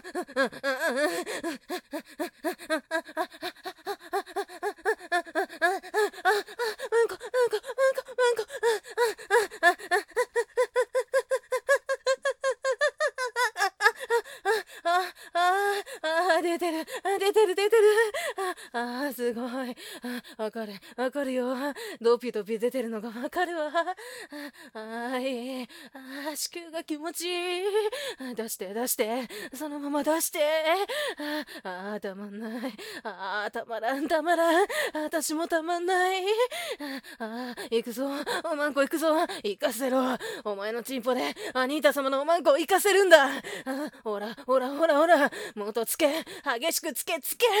出てる、出てる、出てる。すごい。わかる、わかるよ。ドピドピ出てるのがわかるわ。いい。子宮が気持ちいい。出して、出して。そのまま出して。たまんない。たまらん、たまらん。私もたまんない。行くぞ。おまんこ行くぞ。行かせろ。お前のチンポで、アニータ様のおまんこを行かせるんだ。ほら、ほら、ほら、ほら。もっとつけ。激しくつけ、つけ。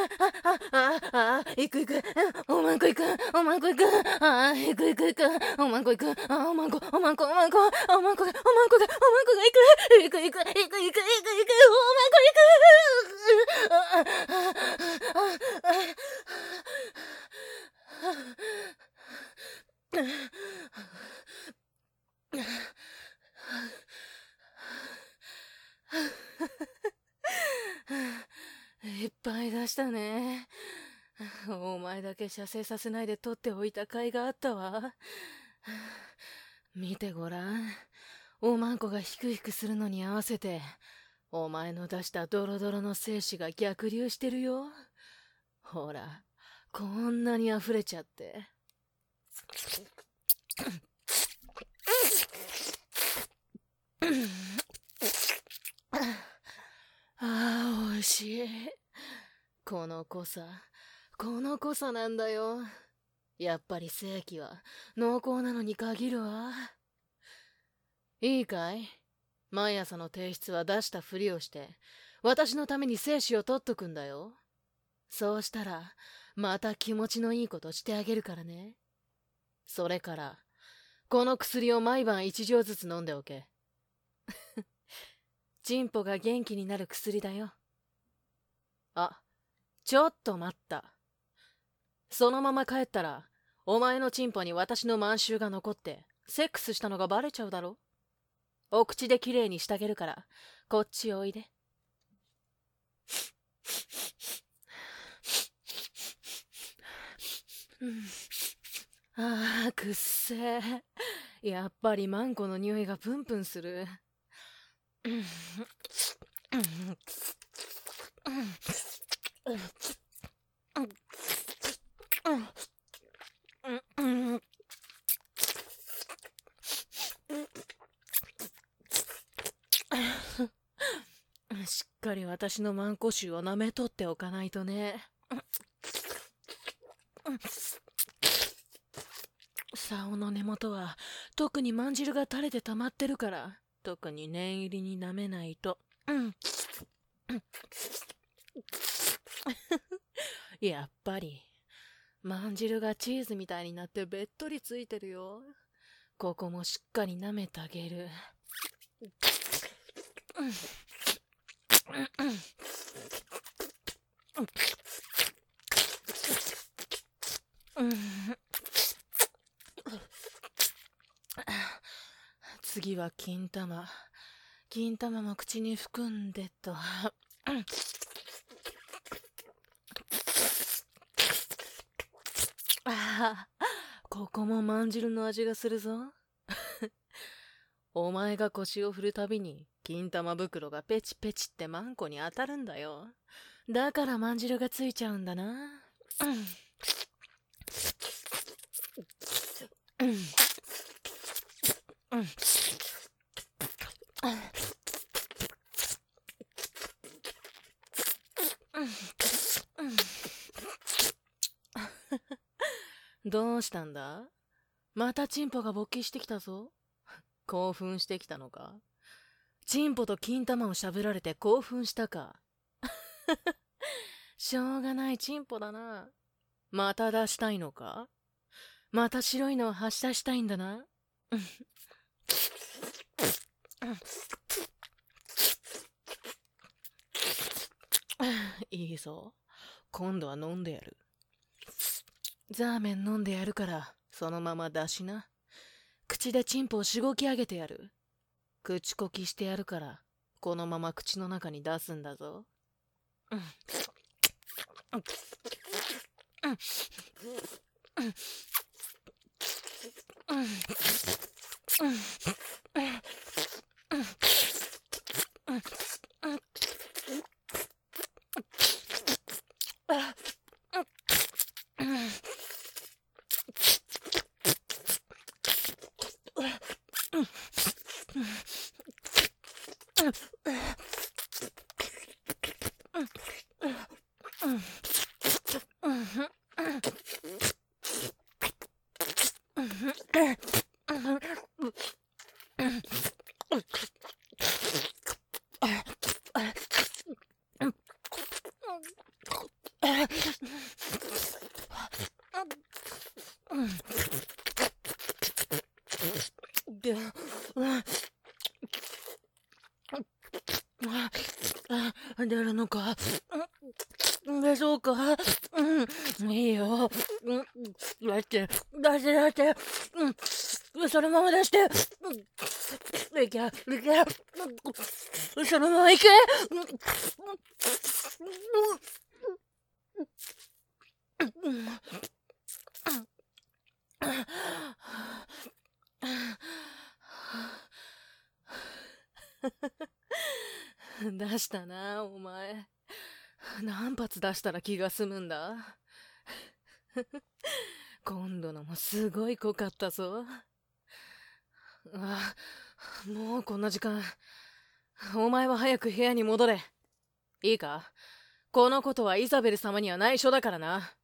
行く行く。おまんこ行く。おまんこ行く。行く行く行く。おまんこ行く。おまんこ、おまんこ、おまんこ。おまんこが、おまんこが、おまんこが行く。行く行く、行く行く、行く行く、おまんこ行く。いっぱい出したね。お前だけ射精させないで取っておいた甲斐があったわ。 見てごらん。おまんこがヒクヒクするのに合わせて、お前の出したドロドロの精子が逆流してるよ。ほら、こんなに溢れちゃって。ああ、おいしい。この濃さなんだよ。やっぱり精液は濃厚なのに限るわ。いいかい？毎朝の提出は出したふりをして、私のために精子を取っとくんだよ。そうしたら、また気持ちのいいことしてあげるからね。それから、この薬を毎晩1錠ずつ飲んでおけ。チンポが元気になる薬だよ。あ、ちょっと待った。そのまま帰ったら、お前のチンポに私の満臭が残って、セックスしたのがバレちゃうだろ。お口できれいにしてあげるから、こっちおいで。ああ、くっせえ。やっぱりマンコの匂いがプンプンする。しっかり私のマンコ臭を舐めとっておかないとね。竿の根元は特にまんじるが垂れて溜まってるから、特に念入りに舐めないと。やっぱりまんじるがチーズみたいになってべっとりついてるよ。ここもしっかり舐めてあげる。次は金玉。金玉も口に含んでと。ここもまんじるの味がするぞ。お前が腰を振るたびに金玉袋がペチペチってマンコに当たるんだよ。だからまんじるがついちゃうんだな。どうしたんだ？またチンポが勃起してきたぞ。興奮してきたのか？チンポと金玉をしゃぶられて興奮したか？しょうがないチンポだな。また出したいのか？また白いのを発射したいんだな。いいぞ。今度は飲んでやる。ザーメン飲んでやるから、そのまま出しな。口でチンポをしごき上げてやる。口こきしてやるから、このまま口の中に出すんだぞ。出るのか？出そうか？いいよ。出して、出して、そのまま出して。いけ、そのままいけ。 出したな、お前。何発出したら気が済むんだ？今度のもすごい濃かったぞ。あ、もうこんな時間。お前は早く部屋に戻れ。いいか？このことはイザベル様には内緒だからな。